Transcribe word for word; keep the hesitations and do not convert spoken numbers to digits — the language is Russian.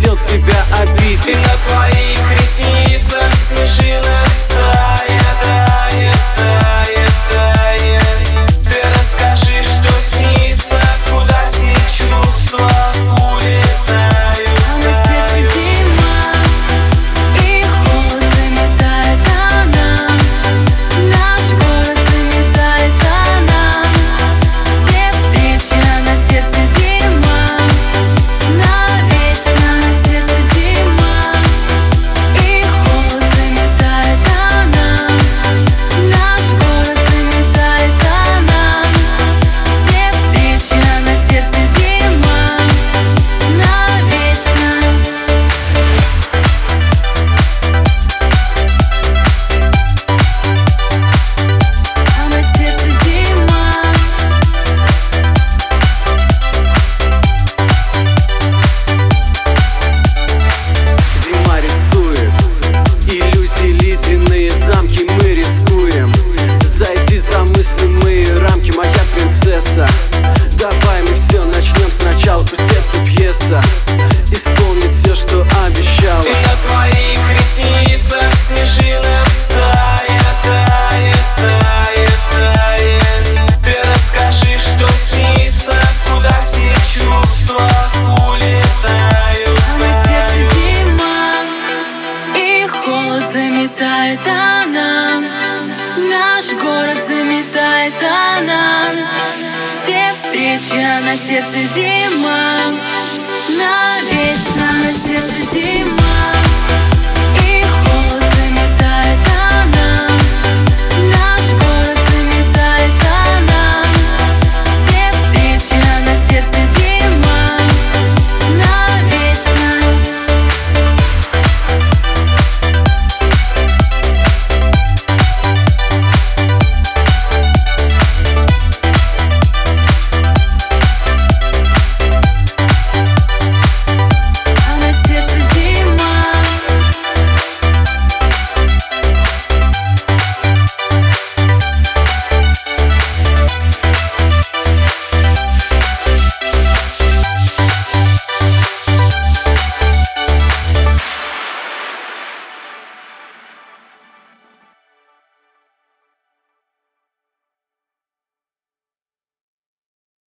хотел тебя обидеть. И на твоих ресницах снежинок стая тает, тает, тает. Ты расскажи, что снится, куда все чувства улетают. А на сердце зима, и холод заметает она. Наш город заметает она. Все встречи, а на сердце зима. Навечно на сердце зима, и холод заметает она. Наш город заметает она. Все встречи, а на сердце зима. Навечно. А на сердце зима. Зима рисует иллюзии, ледяные замки. Мы рискуем зайти за мыслимые рамки. Моя принцесса, давай мы все начнем сначала. Пусть эта пьеса исполнит все, что обещала. И на твоих ресницах снежинок стая тает, тает, тает. Ты расскажи, что снится, куда все чувства улетают. А на сердце зима, и холод заметает она. Наш город заметает она. Все встречи, а на сердце зима. Навечно на сердце зима.